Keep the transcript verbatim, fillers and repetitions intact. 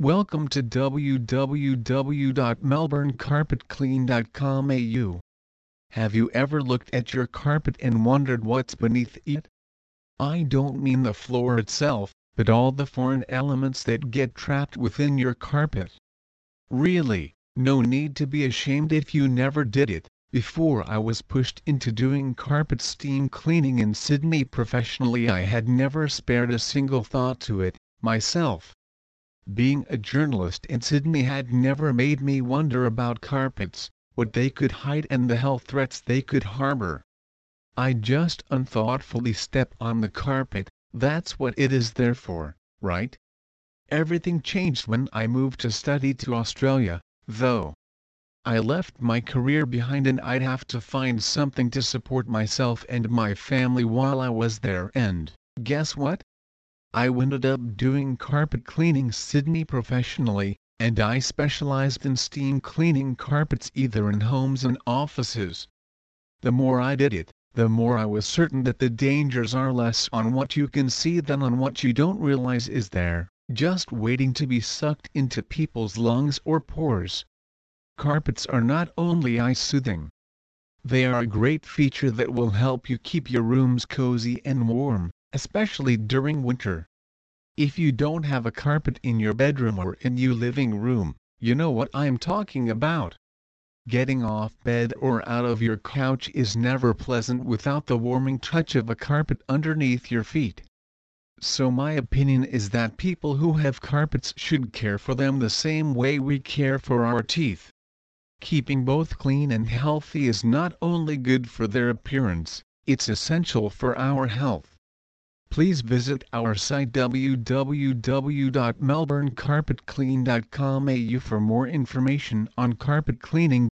Welcome to w w w dot melbourne carpet clean dot com A U. Have you ever looked at your carpet and wondered what's beneath it? I don't mean the floor itself, but all the foreign elements that get trapped within your carpet. Really, no need to be ashamed if you never did it. Before I was pushed into doing carpet steam cleaning in Sydney professionally, I had never spared a single thought to it, myself. Being a journalist in Sydney had never made me wonder about carpets, what they could hide and the health threats they could harbor. I just unthoughtfully step on the carpet. That's what it is there for, right? Everything changed when I moved to study to Australia, though. I left my career behind and I'd have to find something to support myself and my family while I was there, and guess what? I ended up doing carpet cleaning Sydney professionally, and I specialized in steam cleaning carpets either in homes and offices. The more I did it, the more I was certain that the dangers are less on what you can see than on what you don't realize is there, just waiting to be sucked into people's lungs or pores. Carpets are not only eye-soothing. They are a great feature that will help you keep your rooms cozy and warm, especially during winter. If you don't have a carpet in your bedroom or in your living room, you know what I'm talking about. Getting off bed or out of your couch is never pleasant without the warming touch of a carpet underneath your feet. So my opinion is that people who have carpets should care for them the same way we care for our teeth. Keeping both clean and healthy is not only good for their appearance, it's essential for our health. Please visit our site w w w dot melbourne carpet clean dot com A U for more information on carpet cleaning.